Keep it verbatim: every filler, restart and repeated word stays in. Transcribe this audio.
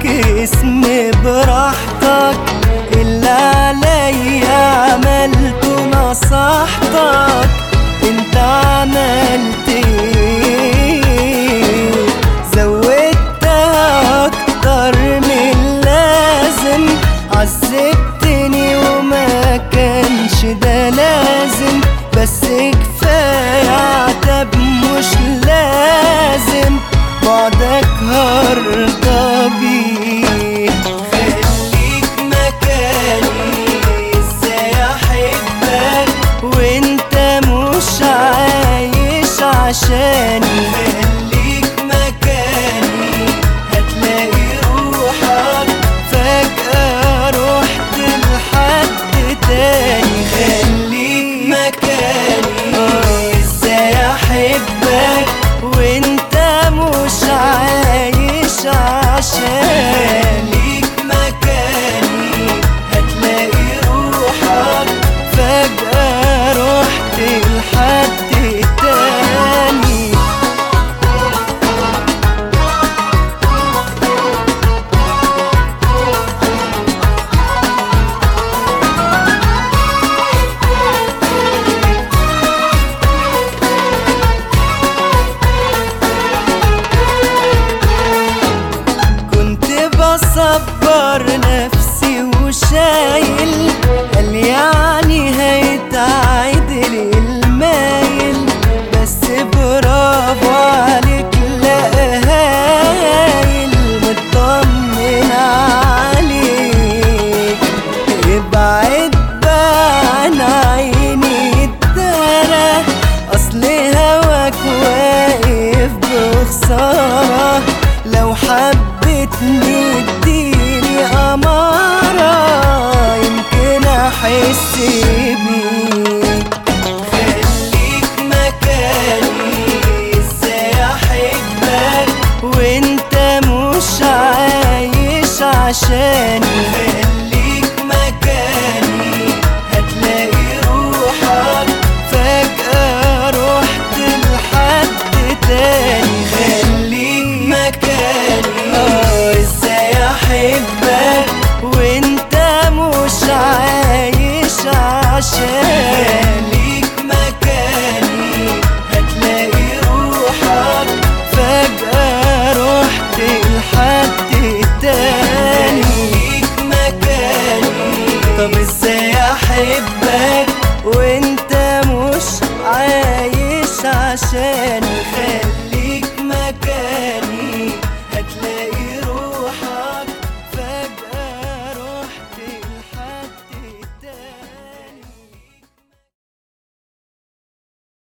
اسمي براحتك، اللي عليا عملته نصحتك، انت عملت ايه؟ زودتها اكتر من اللازم، عذبتني وما كانش ده لازم، بس كفاية عتاب مش لازم، بعدك هرضى بيه. خليك مكاني، ازاي احبك وانت مش عايش عشاني؟ خليك مكاني، هتلاقي روحك فجأة رحت لحد تاني. خليك مكاني، ازاي احبك وانت مش عايش عشان؟ خليك مكاني، هتلاقي روحك فجأة رحت لحد تاني. بصبر نفسي وشايل، قال يعني هيتعدل المايل، بس برافو عليك لا هايل، مطمن عليك. ابعد بقى عن عيني الدارة، اصل هواك واقف بخسارة، لو حبتني اديني أمارة يمكن أحس بيك. خليك مكاني، ازاي أحبك وانت مش عايش عشاني؟ خليك مكاني، هتلاقي روحك فجأة رحت لحد تاني. خليك مكاني، ازاي احبك وانت مش عايش عشان؟ خليك مكاني، هتلاقي روحك فجأة رحت لحد تاني. خليك مكاني، طب ازاي احبك وانت مش عايش عشاني؟